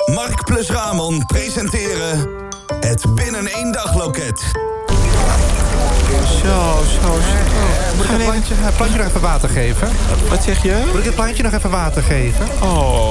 Mark plus Ramon presenteren het binnen 1 dag loket. Zo. Moet ik het plantje nog even water geven? Wat zeg je? Moet ik het plantje nog even water geven? Oh.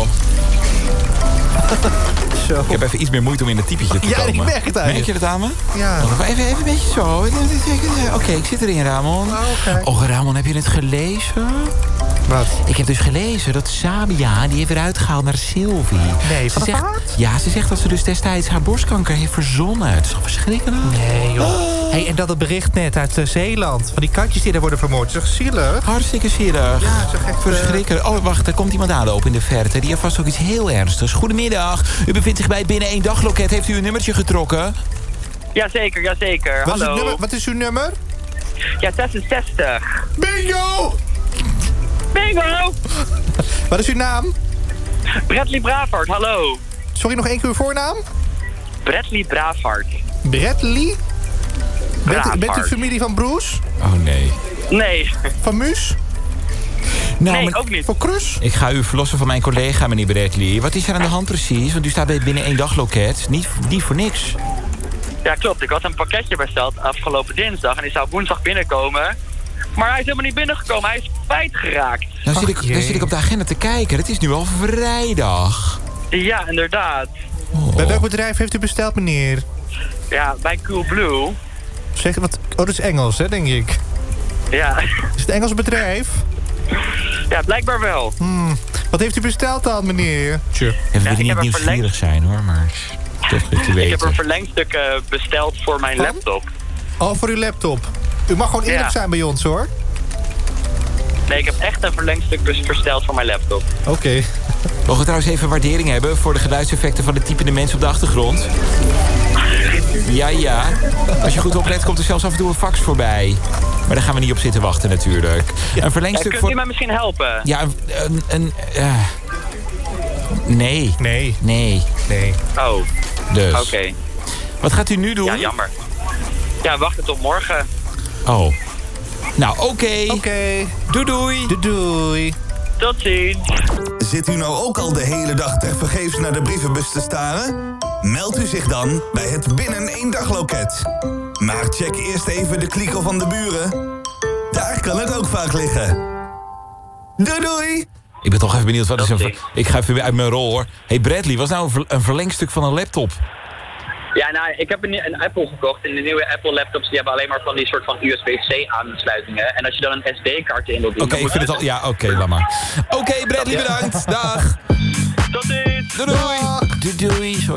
Zo. Ik heb even iets meer moeite om in het typetje te komen. Ja, ik merk het eigenlijk. Merk je dat aan me? Ja. Even een beetje zo. Oké, ik zit erin, Ramon. Oké. Oh, Ramon, heb je het gelezen? Wat? Ik heb dus gelezen dat Sabia, die heeft weer uitgehaald naar Sylvie. Nee, van de zegt, vaart? Ja, ze zegt dat ze dus destijds haar borstkanker heeft verzonnen. Het is toch verschrikkelijk? Nee, joh. Hey, en dat het bericht net uit Zeeland. Van die katjes die er worden vermoord. Is toch zielig? Hartstikke zielig. Ja, zeg echt... Verschrikkelijk. Oh, wacht, er komt iemand aanlopen in de verte. Die heeft vast ook iets heel ernstigs. Goedemiddag. U bevindt zich bij het binnen 1 dag loket. Heeft u een nummertje getrokken? Jazeker. Hallo. Wat is uw nummer? Ja, 66. Bingo! Bingo! Wat is uw naam? Bradley Bravard, hallo. Sorry, nog 1 keer uw voornaam? Bradley Bravard. Bradley? Bravard. Bent u familie van Broes? Oh, nee. Nee. Van Muus? Nou, Nee, ook niet. Van Krus? Ik ga u verlossen van mijn collega, meneer Bradley. Wat is er aan de hand precies? Want u staat bij het binnen 1 dag loket. Niet voor niks. Ja, klopt. Ik had een pakketje besteld afgelopen dinsdag en die zou woensdag binnenkomen. Maar hij is helemaal niet binnengekomen. Hij is kwijtgeraakt. Dan zit ik op de agenda te kijken. Het is nu al vrijdag. Ja, inderdaad. Bij welk bedrijf heeft u besteld, meneer? Ja, bij Coolblue. Zeg wat? Oh, dat is Engels, hè, denk ik. Ja. Is het een Engels bedrijf? Ja, blijkbaar wel. Wat heeft u besteld dan, meneer? Ja, we willen ik niet heb een nieuwsgierig zijn, hoor. Maar toch goed te Ik weten. heb een verlengstuk besteld voor mijn laptop. Oh, voor uw laptop. U mag gewoon eerlijk Ja. zijn bij ons, hoor. Nee, ik heb echt een verlengstuk besteld voor mijn laptop. Oké. Mogen we trouwens even waardering hebben voor de geluidseffecten van de typende mensen op de achtergrond? Ja. Als je goed oplet, komt er zelfs af en toe een fax voorbij. Maar daar gaan we niet op zitten wachten natuurlijk. Een verlengstuk Kunt voor... u mij misschien helpen? Ja, nee. Nee. Oh, Dus. oké. Wat gaat u nu doen? Ja, jammer. Ja, wachten tot morgen. Oh. Nou, oké. Oké. Doei. Doei. Tot ziens. Zit u nou ook al de hele dag tevergeefs naar de brievenbus te staren? Meld u zich dan bij het binnen 1 dag loket. Maar check eerst even de kliko van de buren. Daar kan het ook vaak liggen. Doei! Ik ben toch even benieuwd wat is Dat een... Ik ga even weer uit mijn rol, hoor. Hey Bradley, wat is nou een verlengstuk van een laptop? Ja, nou, ik heb een Apple gekocht. En de nieuwe Apple laptops die hebben alleen maar van die soort van USB-C aansluitingen. En als je dan een SD-kaart in wilt doen... Oké, ik vind het al... Ja, oké, laat maar. Oké, Bradley, bedankt. Dag. Tot ziens. Doei. Doei. Sorry.